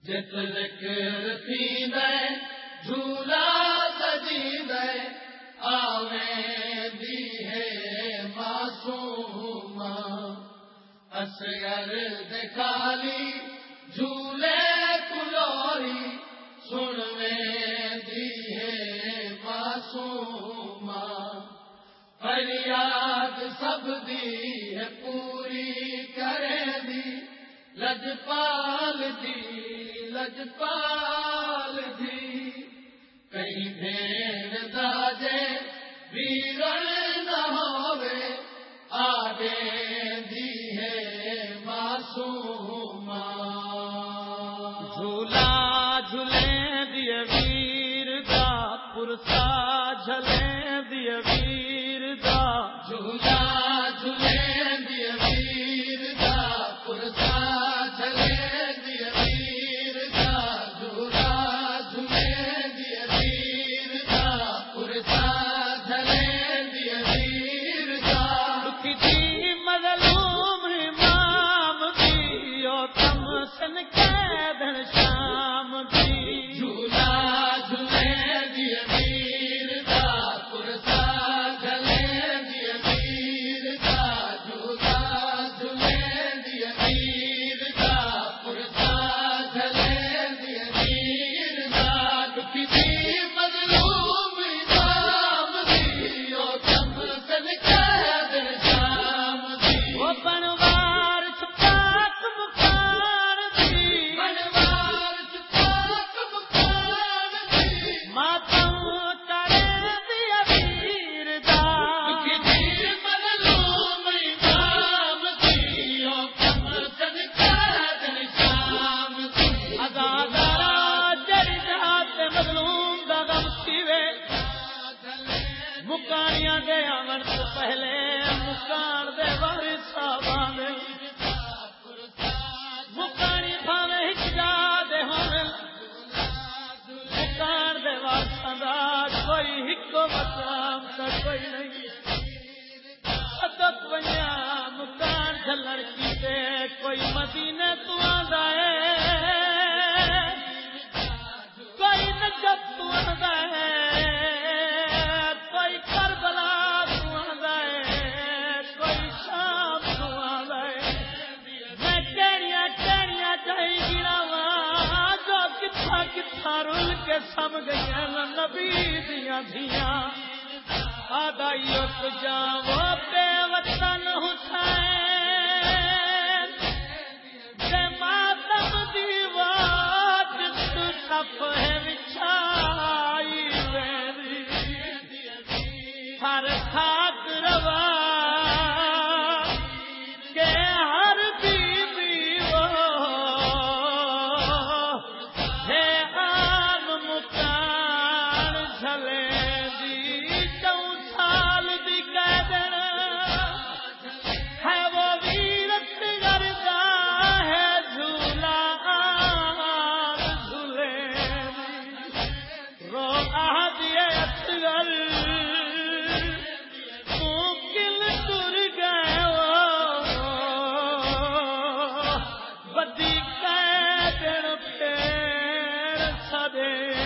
جت ذکر تھی میں جھولا سجی میں آویں دی ہے معصوم اصغر دکھالی جھولے کلوری سنویں دی ہے معصوم فریاد سب دی ہے پوری کرے دی لجپال دی کہیں بھیڑ داجے ویرن نہ ہوے آدے دی ہے معصوم جھولا جھلے دیے ویر دا پرسا جھلے دیے ویر دا جھولا جھلے دیے ویر دا پرسا جھلے دیے ویر دا جھولا جھلے دیے ویر دا پرسا جھلے دیے ویر دا دکھی تھی مظلوم امام دی او کم سن قیدن شام دی جھولا جھلے دیے ویر دا پرسا جھلے دیے ویر دا جھولا جھلے دیے ویر دا پرسا جھلے دیے ویر دا دکھی تھی مظلوم امام دی او کم سن قیدن شام دی وہ بنوار چھپاک مکان دی بنوار چھپاک مکان دی ماتم کرے دیا ویر دا دکھی تھی مظلوم امام دی او کم سن قیدن شام دی ازادارا جڑی جات مظلوم دا غم سیوے مکانیاں دے آون تو پہلے مکان دے وارث صاحباں دے مکانی بھاوے ہک جا دے ہون مکان دے وارثاں دا کوئی ہکو مقام تا کوئی نہیں ادب ونیا مکان جھلن کیتے کوئی مدینے تو آندا ہے کوئی نجف تو آندا ہے کوئی کربلا تو آندا ہے کوئی شام تو آندا ہے میں کہڑیاں کہڑیاں جائی گراواں جو کتھا کتھا رل کے سم گئیاں نبی دیاں دھیاں آدائی اک جاؤ بے وطن حسین دے ماتم دیوار جس سپ ہے وچھائی ویری ہر خاک روا کہ ہر بیوی وہ ہے عام مکان جھلے دی 4 سال دی قیدن ہے وہ ویرت گردا ہے جھولا جھولے رو آدھے اصغر ممکن ٹر گئے بدی قیدن پھر سدے